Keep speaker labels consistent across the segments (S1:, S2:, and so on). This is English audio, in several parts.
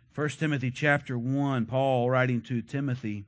S1: 1 Timothy chapter 1, Paul writing to Timothy,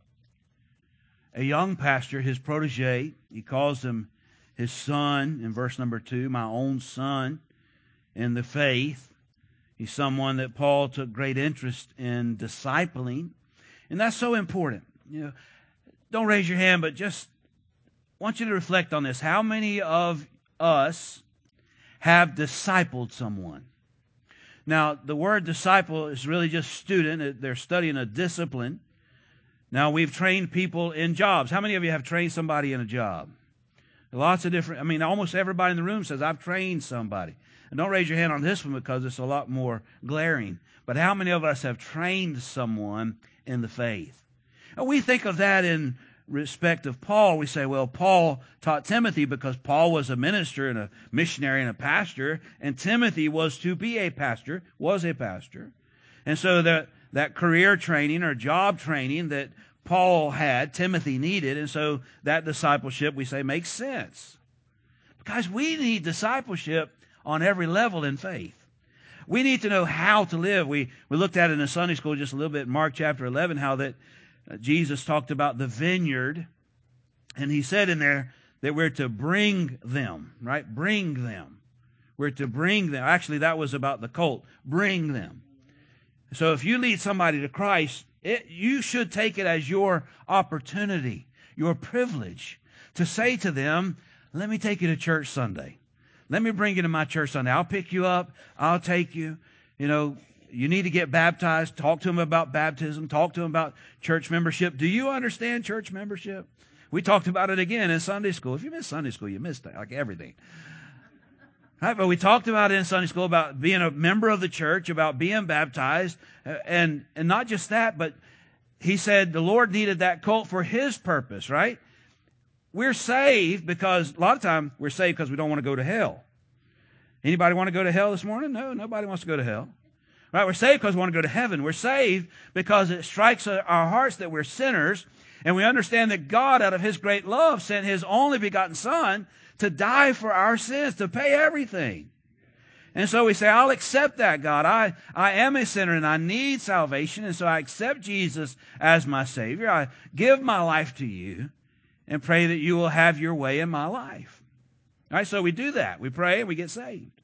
S1: a young pastor, his protege. He calls him his son in verse number 2, my own son in the faith. He's someone that Paul took great interest in discipling. And that's so important. Don't raise your hand, but just want you to reflect on this. How many of us have discipled someone? Now, the word disciple is really just student. They're studying a discipline. Now, we've trained people in jobs. How many of you have trained somebody in a job? Lots of different, almost everybody in the room says, I've trained somebody. And don't raise your hand on this one because it's a lot more glaring. But how many of us have trained someone in the faith? And we think of that in respect of Paul. We say, well, Paul taught Timothy because Paul was a minister and a missionary and a pastor, and Timothy was to be a pastor, was a pastor. And so that career training or job training that Paul had, Timothy needed, and so that discipleship, we say, makes sense. Guys, we need discipleship on every level in faith. We need to know how to live. We looked at it in the Sunday school just a little bit in Mark chapter 11, how that Jesus talked about the vineyard, and he said in there that we're to bring them, right? Bring them. We're to bring them. Actually, that was about the colt. Bring them. So if you lead somebody to Christ, you should take it as your opportunity, your privilege to say to them, let me take you to church Sunday. Let me bring you to my church Sunday. I'll pick you up. I'll take you. You need to get baptized. Talk to them about baptism. Talk to them about church membership. Do you understand church membership? We talked about it again in Sunday school. If you missed Sunday school, you missed like everything. Right? But we talked about it in Sunday school about being a member of the church, about being baptized, and not just that, but he said the Lord needed that colt for his purpose, right? We're saved because, a lot of times, we're saved because we don't want to go to hell. Anybody want to go to hell this morning? No, nobody wants to go to hell. Right? We're saved because we want to go to heaven. We're saved because it strikes our hearts that we're sinners, and we understand that God, out of his great love, sent his only begotten Son to die for our sins, to pay everything. And so we say, I'll accept that, God. I am a sinner and I need salvation, and so I accept Jesus as my Savior. I give my life to you and pray that you will have your way in my life. All right, so we do that. We pray and we get saved.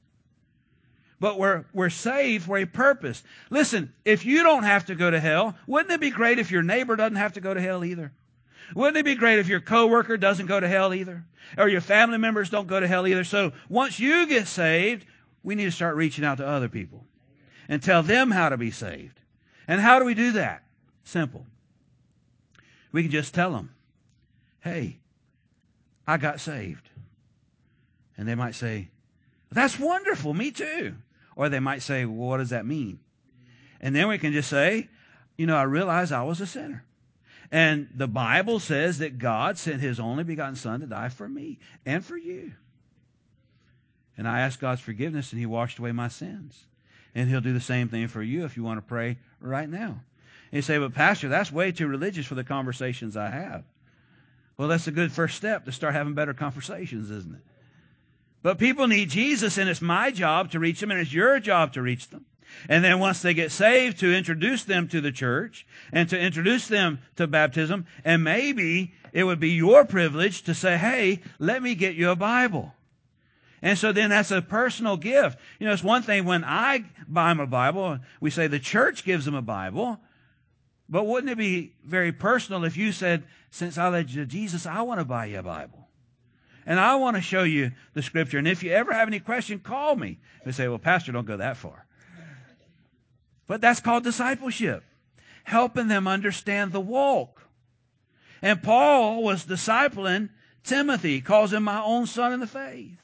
S1: But we're saved for a purpose. Listen, if you don't have to go to hell, wouldn't it be great if your neighbor doesn't have to go to hell either? Wouldn't it be great if your coworker doesn't go to hell either? Or your family members don't go to hell either? So once you get saved, we need to start reaching out to other people and tell them how to be saved. And how do we do that? Simple. We can just tell them, hey, I got saved. And they might say, that's wonderful, me too. Or they might say, well, what does that mean? And then we can just say, I realized I was a sinner. And the Bible says that God sent his only begotten Son to die for me and for you. And I asked God's forgiveness, and he washed away my sins. And he'll do the same thing for you if you want to pray right now. And you say, but Pastor, that's way too religious for the conversations I have. Well, that's a good first step to start having better conversations, isn't it? But people need Jesus, and it's my job to reach them, and it's your job to reach them. And then once they get saved, to introduce them to the church and to introduce them to baptism. And maybe it would be your privilege to say, hey, let me get you a Bible. And so then that's a personal gift. It's one thing when I buy them a Bible, we say the church gives them a Bible. But wouldn't it be very personal if you said, since I led you to Jesus, I want to buy you a Bible. And I want to show you the Scripture. And if you ever have any question, call me. They say, well, Pastor, don't go that far. But that's called discipleship, helping them understand the walk. And Paul was discipling Timothy. He calls him my own son in the faith.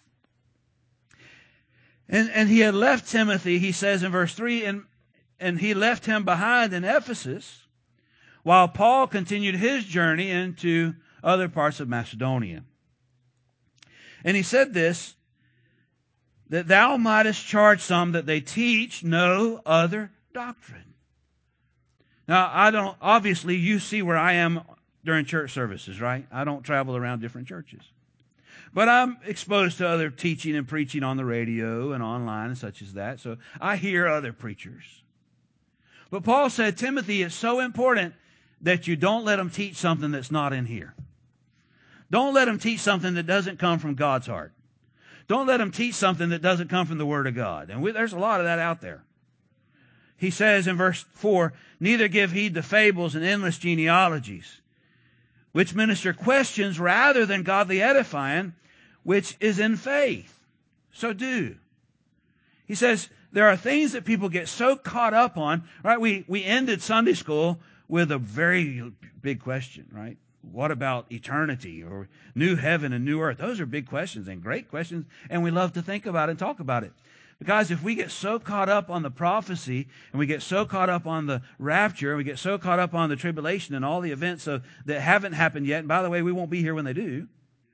S1: And he had left Timothy, he says in verse 3, and he left him behind in Ephesus, while Paul continued his journey into other parts of Macedonia. And he said this, that thou mightest charge some that they teach no other doctrine. Now, obviously you see where I am during church services, right? I don't travel around different churches. But I'm exposed to other teaching and preaching on the radio and online and such as that. So I hear other preachers. But Paul said, Timothy, it's so important that you don't let them teach something that's not in here. Don't let them teach something that doesn't come from God's heart. Don't let them teach something that doesn't come from the Word of God. And there's a lot of that out there. He says in verse 4, neither give heed to fables and endless genealogies, which minister questions rather than godly edifying, which is in faith. So do. He says there are things that people get so caught up on, right? We ended Sunday school with a very big question, right? What about eternity or new heaven and new earth? Those are big questions and great questions, and we love to think about it and talk about it. But guys, if we get so caught up on the prophecy, and we get so caught up on the rapture, and we get so caught up on the tribulation and all the events that haven't happened yet, and by the way, we won't be here when they do,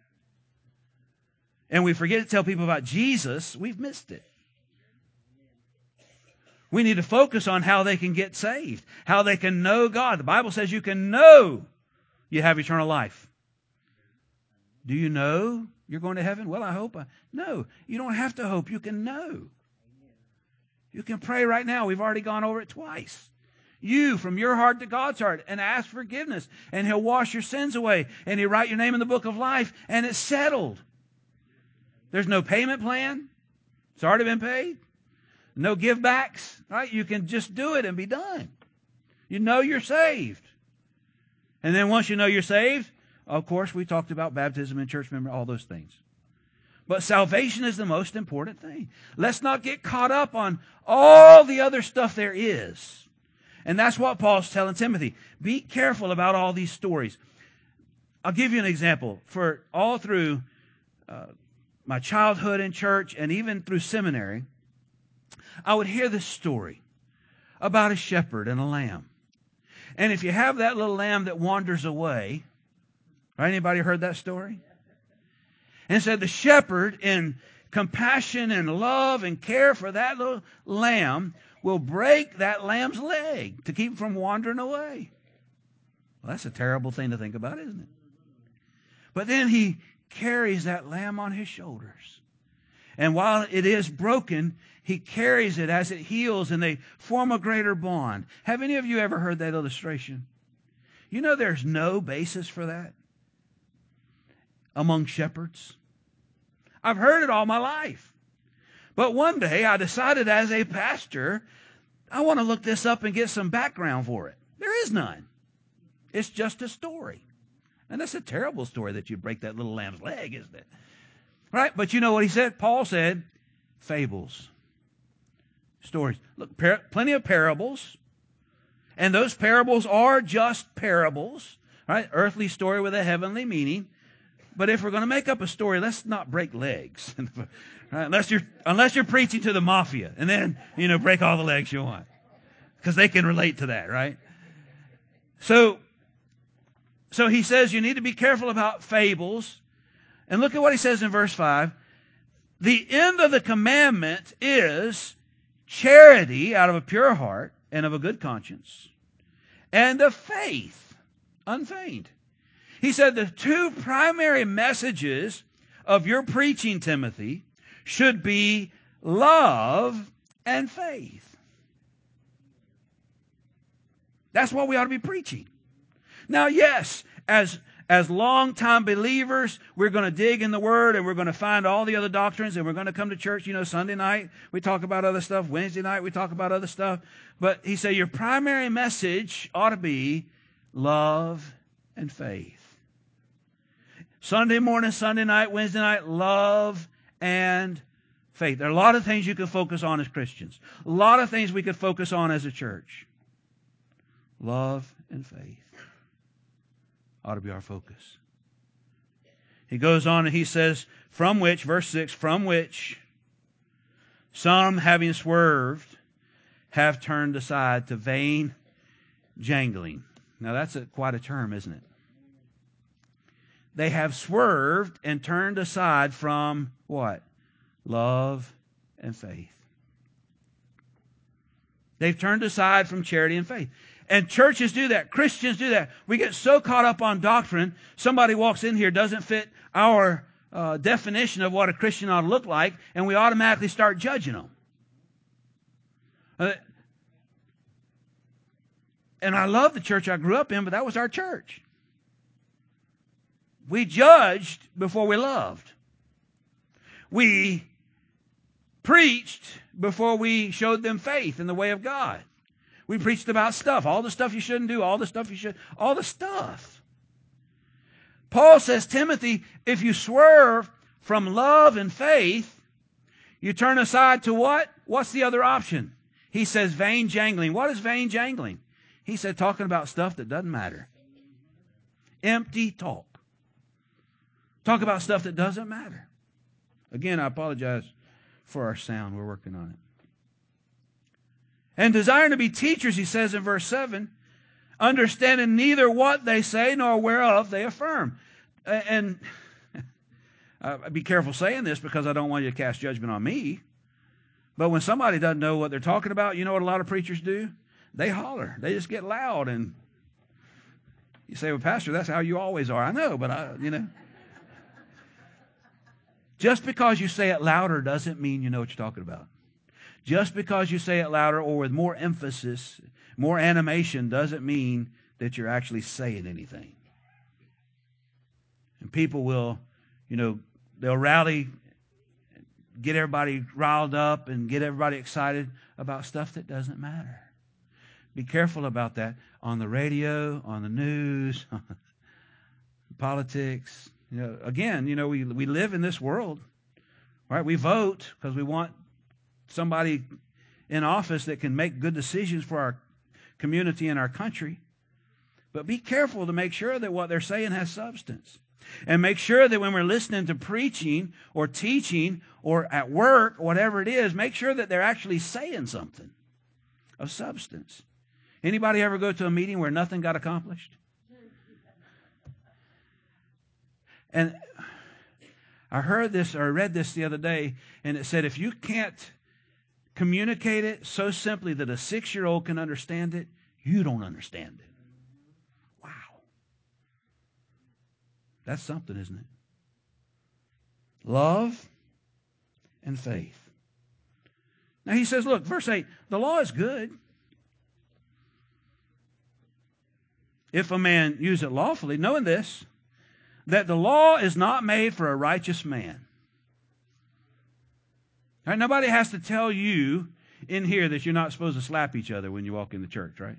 S1: and we forget to tell people about Jesus, we've missed it. We need to focus on how they can get saved, how they can know God. The Bible says you can know you have eternal life. Do you know you're going to heaven? Well, I hope. No, you don't have to hope. You can know. You can pray right now. We've already gone over it twice. You, from your heart to God's heart, and ask forgiveness, and He'll wash your sins away, and He'll write your name in the book of life, and it's settled. There's no payment plan. It's already been paid. No give backs, right? You can just do it and be done. You know you're saved. And then once you know you're saved, of course, we talked about baptism and church member, all those things. But salvation is the most important thing. Let's not get caught up on all the other stuff there is. And that's what Paul's telling Timothy. Be careful about all these stories. I'll give you an example. For all through my childhood in church and even through seminary, I would hear this story about a shepherd and a lamb. And if you have that little lamb that wanders away, right? Anybody heard that story? And it said the shepherd, in compassion and love and care for that little lamb, will break that lamb's leg to keep him from wandering away. Well, that's a terrible thing to think about, isn't it? But then he carries that lamb on his shoulders. And while it is broken, he carries it as it heals, and they form a greater bond. Have any of you ever heard that illustration? You know there's no basis for that among shepherds. I've heard it all my life. But one day I decided as a pastor, I want to look this up and get some background for it. There is none. It's just a story. And that's a terrible story that you break that little lamb's leg, isn't it? Right? But you know what he said? Paul said, fables. Stories. Look, plenty of parables. And those parables are just parables. Right? Earthly story with a heavenly meaning. But if we're going to make up a story, let's not break legs. Right? Unless you're preaching to the mafia. And then, break all the legs you want. Because they can relate to that, right? So he says you need to be careful about fables. And look at what he says in verse 5. The end of the commandment is charity out of a pure heart and of a good conscience, and of faith unfeigned. He said the two primary messages of your preaching, Timothy, should be love and faith. That's what we ought to be preaching. Now, yes, as longtime believers, we're going to dig in the Word, and we're going to find all the other doctrines, and we're going to come to church. Sunday night we talk about other stuff. Wednesday night we talk about other stuff. But he said your primary message ought to be love and faith. Sunday morning, Sunday night, Wednesday night, love and faith. There are a lot of things you can focus on as Christians. A lot of things we could focus on as a church. Love and faith ought to be our focus. He goes on and he says, from which, verse 6, from which some, having swerved, have turned aside to vain jangling. Now that's quite a term, isn't it? They have swerved and turned aside from what? Love and faith. They've turned aside from charity and faith. And churches do that. Christians do that. We get so caught up on doctrine. Somebody walks in here, doesn't fit our definition of what a Christian ought to look like, and we automatically start judging them. And I love the church I grew up in, but that was our church. We judged before we loved. We preached before we showed them faith in the way of God. We preached about stuff, all the stuff you shouldn't do, all the stuff you should, all the stuff. Paul says, Timothy, if you swerve from love and faith, you turn aside to what? What's the other option? He says vain jangling. What is vain jangling? He said talking about stuff that doesn't matter. Empty talk. Talk about stuff that doesn't matter. Again, I apologize for our sound. We're working on it. And desiring to be teachers, he says in verse 7, understanding neither what they say nor whereof they affirm. And be careful saying this because I don't want you to cast judgment on me. But when somebody doesn't know what they're talking about, you know what a lot of preachers do? They holler. They just get loud. And you say, well, Pastor, that's how you always are. I know, but Just because you say it louder doesn't mean you know what you're talking about. Just because you say it louder or with more emphasis, more animation, doesn't mean that you're actually saying anything. And people will, they'll rally, get everybody riled up and get everybody excited about stuff that doesn't matter. Be careful about that on the radio, on the news, politics. Again, we live in this world, right? We vote because we want somebody in office that can make good decisions for our community and our country. But be careful to make sure that what they're saying has substance. And make sure that when we're listening to preaching or teaching or at work, whatever it is, make sure that they're actually saying something of substance. Anybody ever go to a meeting where nothing got accomplished? And I heard this or read this the other day, and it said if you can't communicate it so simply that a 6-year-old can understand it, you don't understand it. Wow. That's something, isn't it? Love and faith. Now he says, look, verse 8, the law is good if a man use it lawfully, knowing this, that the law is not made for a righteous man. All right, nobody has to tell you in here that you're not supposed to slap each other when you walk in the church, right?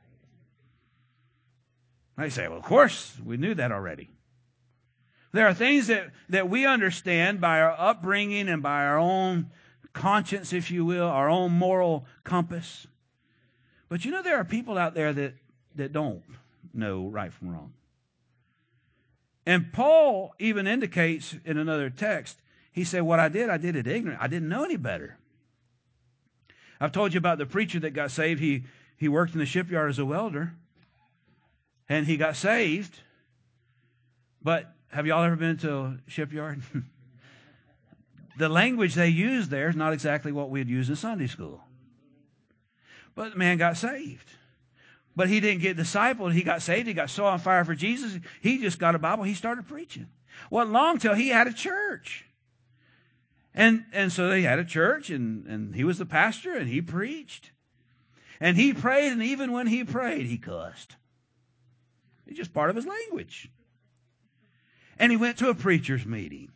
S1: I say, well, of course, we knew that already. There are things that we understand by our upbringing and by our own conscience, if you will, our own moral compass. But there are people out there that don't know right from wrong. And Paul even indicates in another text, he said, what I did it ignorant. I didn't know any better. I've told you about the preacher that got saved. He worked in the shipyard as a welder, and he got saved. But have y'all ever been to a shipyard? The language they use there is not exactly what we'd use in Sunday school. But the man got saved. But he didn't get discipled. He got saved. He got so on fire for Jesus. He just got a Bible. He started preaching. Wasn't long till he had a church. And so they had a church, and he was the pastor, and he preached. And he prayed, and even when he prayed, he cussed. It's just part of his language. And he went to a preacher's meeting.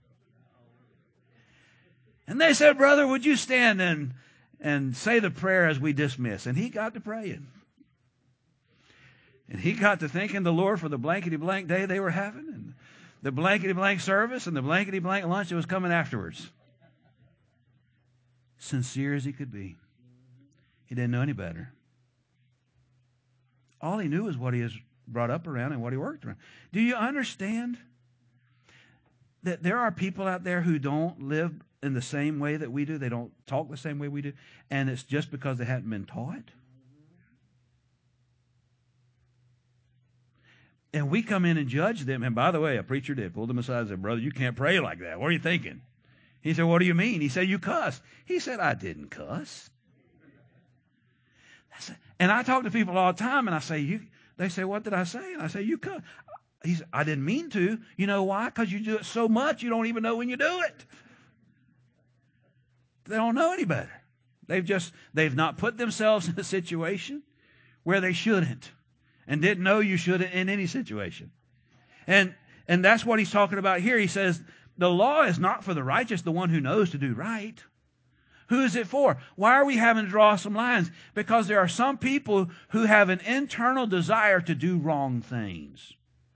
S1: And they said, brother, would you stand and say the prayer as we dismiss? And he got to praying. And he got to thanking the Lord for the blankety-blank day they were having, and the blankety-blank service, and the blankety-blank lunch that was coming afterwards. Sincere as he could be. He didn't know any better. All he knew was what he was brought up around and what he worked around. Do you understand that there are people out there who don't live in the same way that we do? They don't talk the same way we do. And it's just because they hadn't been taught. And we come in and judge them. And by the way, a preacher did pull them aside and said, brother, you can't pray like that. What are you thinking? He said, what do you mean? He said, you cussed. He said, I didn't cuss. And I talk to people all the time, and I say, they say, what did I say? And I say, you cussed. He said, I didn't mean to. You know why? Because you do it so much, you don't even know when you do it. They don't know any better. They've not put themselves in a situation where they shouldn't and didn't know you shouldn't in any situation. And that's what he's talking about here. He says, the law is not for the righteous, the one who knows to do right. Who is it for? Why are we having to draw some lines? Because there are some people who have an internal desire to do wrong things.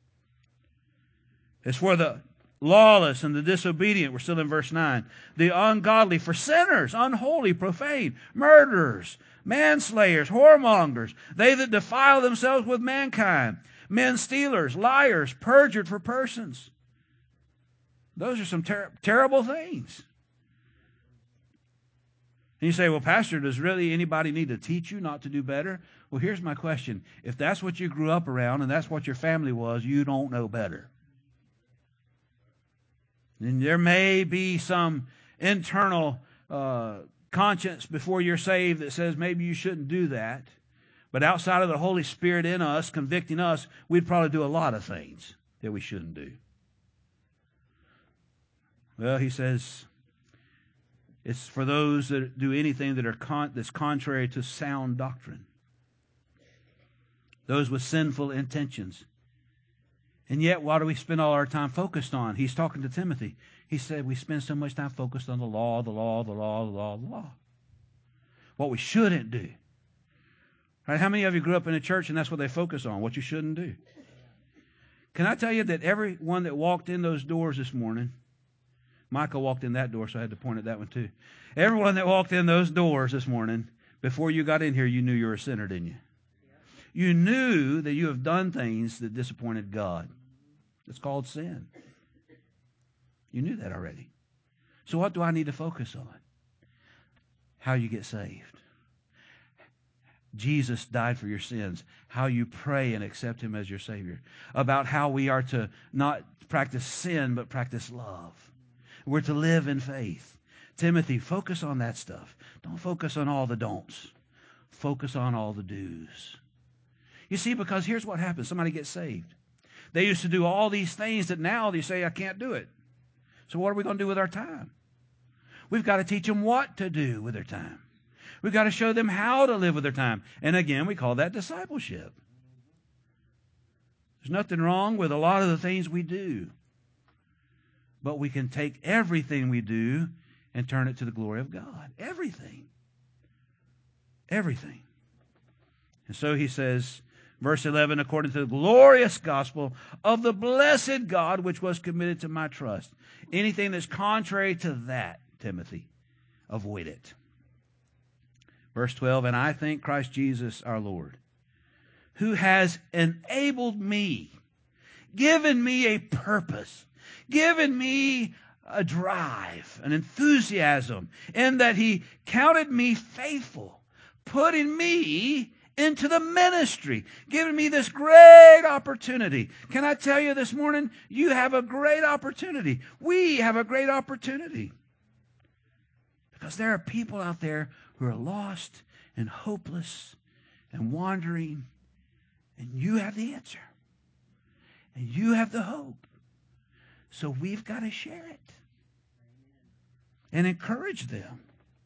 S1: It's for the lawless and the disobedient. We're still in verse 9. The ungodly, for sinners, unholy, profane, murderers, manslayers, whoremongers, they that defile themselves with mankind, men stealers, liars, perjured for persons. Those are some terrible things. And you say, well, Pastor, does really anybody need to teach you not to do better? Well, here's my question. If that's what you grew up around and that's what your family was, you don't know better. And there may be some internal conscience before you're saved that says maybe you shouldn't do that. But outside of the Holy Spirit in us, convicting us, we'd probably do a lot of things that we shouldn't do. Well, he says, it's for those that do anything that's contrary to sound doctrine. Those with sinful intentions. And yet, why do we spend all our time focused on? He's talking to Timothy. He said we spend so much time focused on the law, the law, the law, the law, the law. What we shouldn't do. Right? How many of you grew up in a church and that's what they focus on, what you shouldn't do? Can I tell you that everyone that walked in those doors this morning, Michael walked in that door, so I had to point at that one too. Everyone that walked in those doors this morning, before you got in here, you knew you were a sinner, didn't you? You knew that you have done things that disappointed God. It's called sin. You knew that already. So what do I need to focus on? How you get saved. Jesus died for your sins. How you pray and accept Him as your Savior. About how we are to not practice sin, but practice love. We're to live in faith. Timothy, focus on that stuff. Don't focus on all the don'ts. Focus on all the do's. You see, because here's what happens. Somebody gets saved. They used to do all these things that now they say, I can't do it. So what are we going to do with our time? We've got to teach them what to do with their time. We've got to show them how to live with their time. And again, we call that discipleship. There's nothing wrong with a lot of the things we do. But we can take everything we do and turn it to the glory of God. Everything. Everything. And so he says, verse 11, according to the glorious gospel of the blessed God, which was committed to my trust. Anything that's contrary to that, Timothy, avoid it. Verse 12, and I thank Christ Jesus our Lord, who has enabled me, given me a purpose, given me a drive, an enthusiasm, in that He counted me faithful, putting me into the ministry, giving me this great opportunity. Can I tell you this morning, you have a great opportunity. We have a great opportunity. Because there are people out there who are lost and hopeless and wandering, and you have the answer. And you have the hope. So we've got to share it and encourage them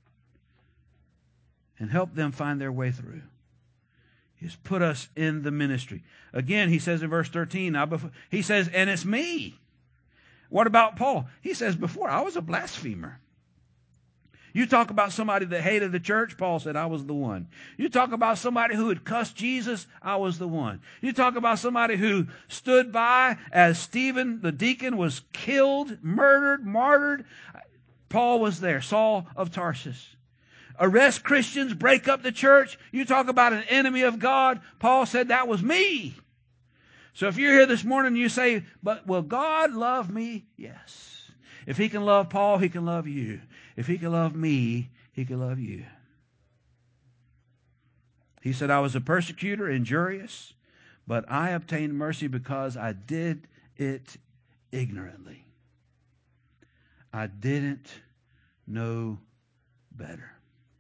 S1: and help them find their way through. He's put us in the ministry. Again, he says in verse 13, he says, and it's me. What about Paul? He says, before I was a blasphemer. You talk about somebody that hated the church, Paul said, I was the one. You talk about somebody who had cussed Jesus, I was the one. You talk about somebody who stood by as Stephen, the deacon, was killed, murdered, martyred. Paul was there, Saul of Tarsus. Arrest Christians, break up the church. You talk about an enemy of God. Paul said, that was me. So if you're here this morning and you say, but will God love me? Yes. If He can love Paul, He can love you. If He can love me, He can love you. He said, I was a persecutor, injurious, but I obtained mercy because I did it ignorantly. I didn't know better.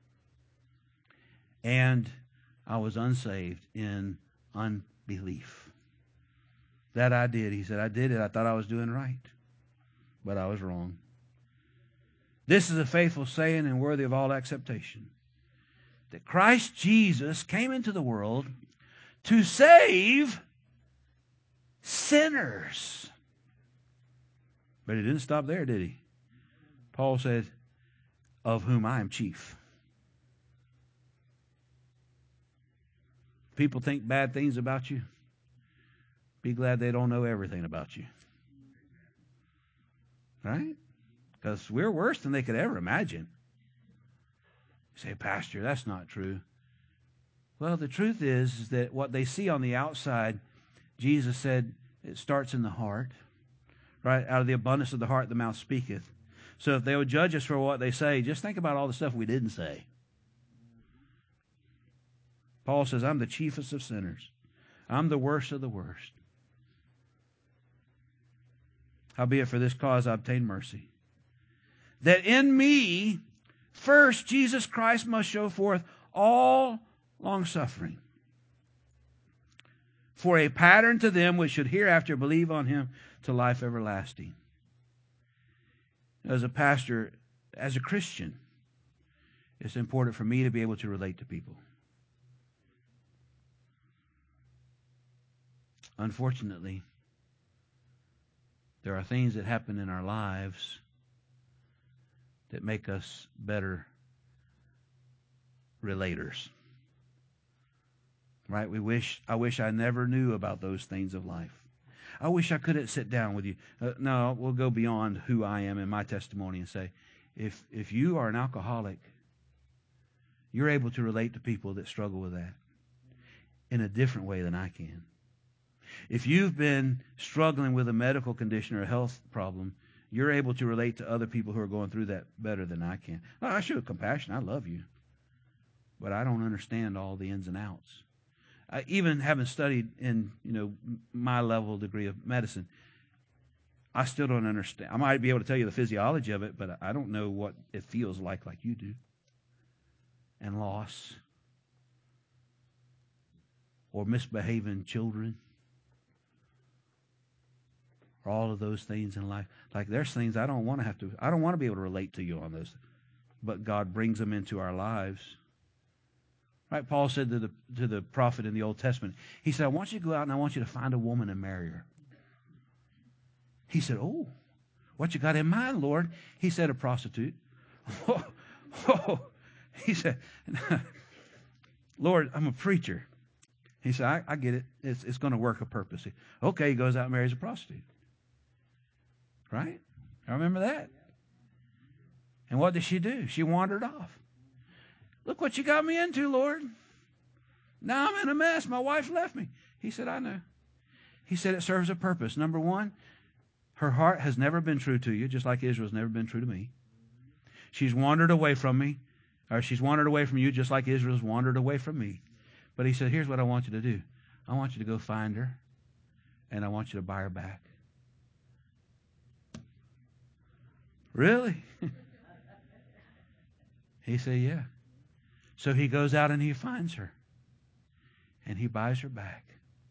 S1: And I was unsaved in unbelief. That I did. He said, I did it. I thought I was doing right, but I was wrong. This is a faithful saying and worthy of all acceptation, that Christ Jesus came into the world to save sinners. But he didn't stop there, did he? Paul said, of whom I am chief. People think bad things about you. Be glad they don't know everything about you. Right? Because we're worse than they could ever imagine. You say, Pastor, that's not true. Well, the truth is that what they see on the outside, Jesus said, it starts in the heart. Right? Out of the abundance of the heart, the mouth speaketh. So if they would judge us for what they say, just think about all the stuff we didn't say. Paul says, I'm the chiefest of sinners. I'm the worst of the worst. Howbeit for this cause I obtain mercy. That in me, first Jesus Christ must show forth all longsuffering, for a pattern to them which should hereafter believe on him to life everlasting. As a pastor, as a Christian, it's important for me to be able to relate to people. Unfortunately, there are things that happen in our lives that make us better relators. Right? I wish I never knew about those things of life. I wish I couldn't sit down with you. No, we'll go beyond who I am in my testimony and say, if you are an alcoholic, you're able to relate to people that struggle with that in a different way than I can. If you've been struggling with a medical condition or a health problem, you're able to relate to other people who are going through that better than I can. Well, I show compassion. I love you. But I don't understand all the ins and outs. I even haven't studied in, my level degree of medicine. I still don't understand. I might be able to tell you the physiology of it, but I don't know what it feels like you do. And loss. Or misbehaving children. Or all of those things in life. Like there's things I don't want to be able to relate to you on those. But God brings them into our lives. Right? Paul said to the prophet in the Old Testament, he said, I want you to go out and I want you to find a woman and marry her. He said, oh, what you got in mind, Lord? He said, a prostitute. He said, Lord, I'm a preacher. He said, I get it. It's going to work a purpose. Okay, he goes out and marries a prostitute. Right? I remember that. And what did she do? She wandered off. Look what you got me into, Lord. Now I'm in a mess. My wife left me. He said, I know. He said it serves a purpose. Number one, her heart has never been true to you, just like Israel's never been true to me. She's wandered away from me, or she's wandered away from you, just like Israel's wandered away from me. But he said, here's what I want you to do. I want you to go find her, and I want you to buy her back. Really? He said, yeah. So he goes out and he finds her. And he buys her back.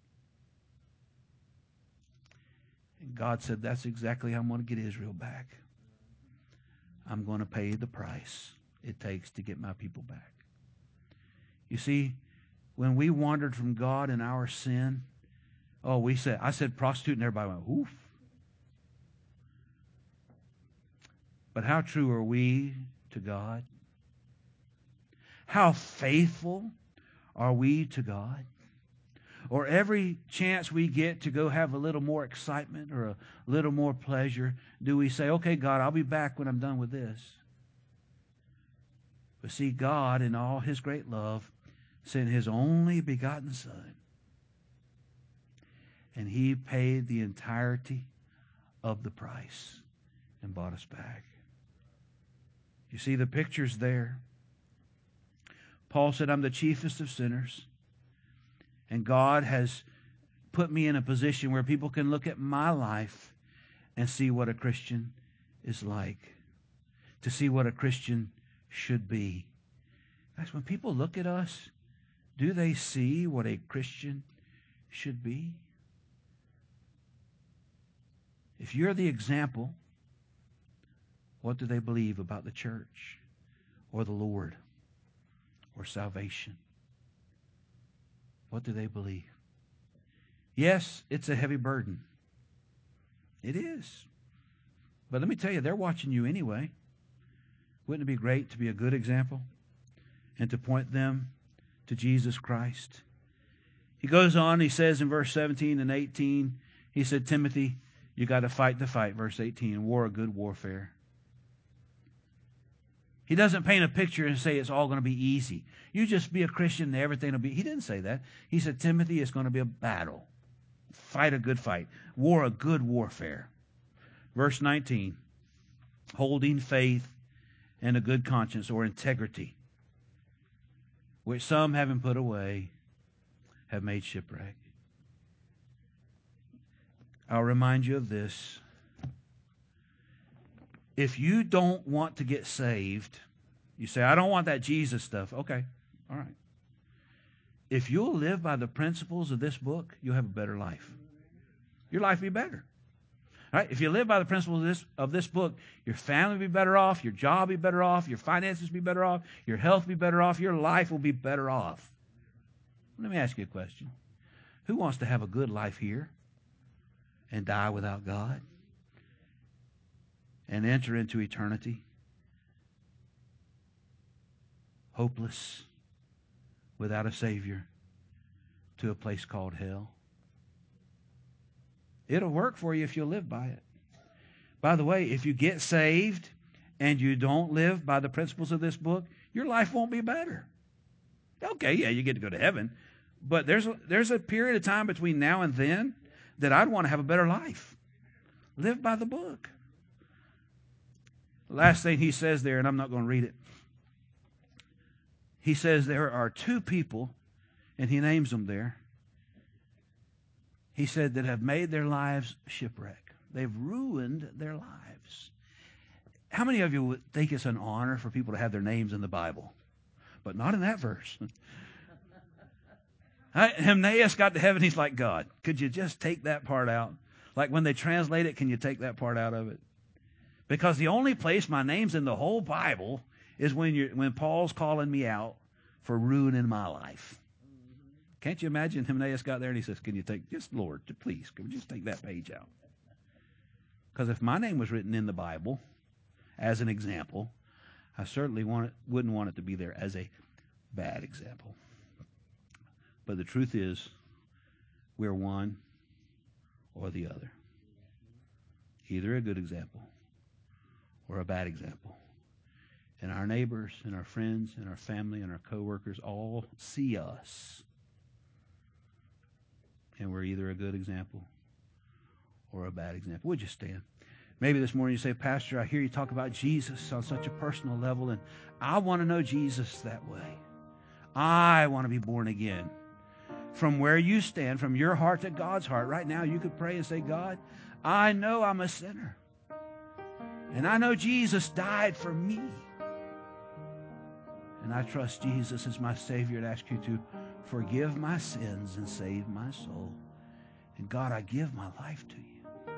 S1: And God said, that's exactly how I'm going to get Israel back. I'm going to pay the price it takes to get my people back. You see, when we wandered from God in our sin, I said prostitute and everybody went, oof. But how true are we to God? How faithful are we to God? Or every chance we get to go have a little more excitement or a little more pleasure, do we say, okay, God, I'll be back when I'm done with this? But see, God, in all his great love, sent his only begotten Son. And he paid the entirety of the price and bought us back. You see, the picture's there. Paul said, I'm the chiefest of sinners. And God has put me in a position where people can look at my life and see what a Christian is like. To see what a Christian should be. Guys, when people look at us, do they see what a Christian should be? If you're the example, what do they believe about the church or the Lord or salvation? What do they believe? Yes, it's a heavy burden. It is. But let me tell you, they're watching you anyway. Wouldn't it be great to be a good example and to point them to Jesus Christ? He goes on, he says in verse 17 and 18, he said, Timothy, you got to fight the fight, verse 18, war a good warfare. He doesn't paint a picture and say it's all going to be easy. You just be a Christian and everything will be. He didn't say that. He said, Timothy, it's going to be a battle. Fight a good fight. War a good warfare. Verse 19, holding faith and a good conscience or integrity, which some having put away have made shipwreck. I'll remind you of this. If you don't want to get saved, you say, I don't want that Jesus stuff. Okay, all right. If you'll live by the principles of this book, you'll have a better life. Your life will be better. All right? If you live by the principles of this book, your family will be better off, your job will be better off, your finances will be better off, your health will be better off, your life will be better off. Let me ask you a question. Who wants to have a good life here and die without God and enter into eternity hopeless, without a Savior, to a place called hell? It'll work for you if you'll live by it. By the way, if you get saved and you don't live by the principles of this book, your life won't be better. Okay, yeah, you get to go to heaven, but there's a period of time between now and then that I'd want to have a better life. Live by the book. The last thing he says there, and I'm not going to read it. He says there are two people, and he names them there. He said that have made their lives shipwreck. They've ruined their lives. How many of you would think it's an honor for people to have their names in the Bible? But not in that verse. Hymenaeus got to heaven, he's like, God, could you just take that part out? Like when they translate it, can you take that part out of it? Because the only place my name's in the whole Bible is when Paul's calling me out for ruining my life. Can't you imagine Hymenaeus got there and he says, can you take, just Lord, please, can we just take that page out? Because if my name was written in the Bible as an example, I certainly wouldn't want it to be there as a bad example. But the truth is, we're one or the other. Either a good example or a bad example. And our neighbors and our friends and our family and our coworkers all see us. And we're either a good example or a bad example. Would you stand? Maybe this morning you say, Pastor, I hear you talk about Jesus on such a personal level, and I want to know Jesus that way. I want to be born again. From where you stand, from your heart to God's heart, right now you could pray and say, God, I know I'm a sinner. And I know Jesus died for me. And I trust Jesus as my Savior and ask you to forgive my sins and save my soul. And God, I give my life to you.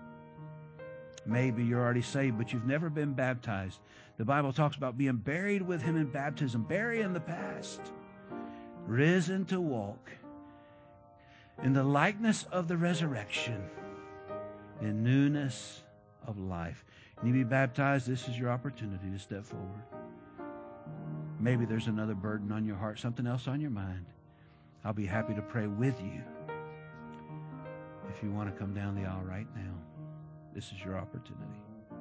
S1: Maybe you're already saved, but you've never been baptized. The Bible talks about being buried with him in baptism, burying the past, risen to walk in the likeness of the resurrection, in newness of life. You need to be baptized. This is your opportunity to step forward. Maybe there's another burden on your heart, something else on your mind. I'll be happy to pray with you. If you want to come down the aisle right now, this is your opportunity.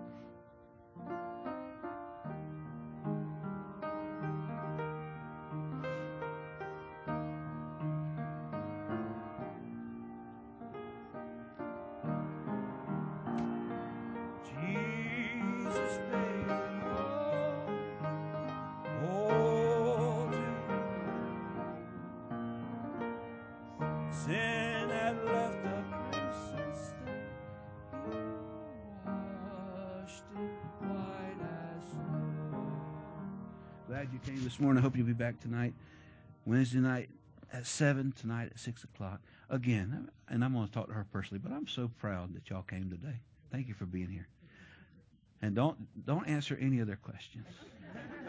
S1: Jesus paid all to you. Sin had left a crimson stain. You washed it white as snow. Glad you came this morning. I hope you'll be back tonight. Wednesday night at 7, tonight at 6 o'clock. Again, and I'm going to talk to her personally, but I'm so proud that y'all came today. Thank you for being here. And don't answer any other questions.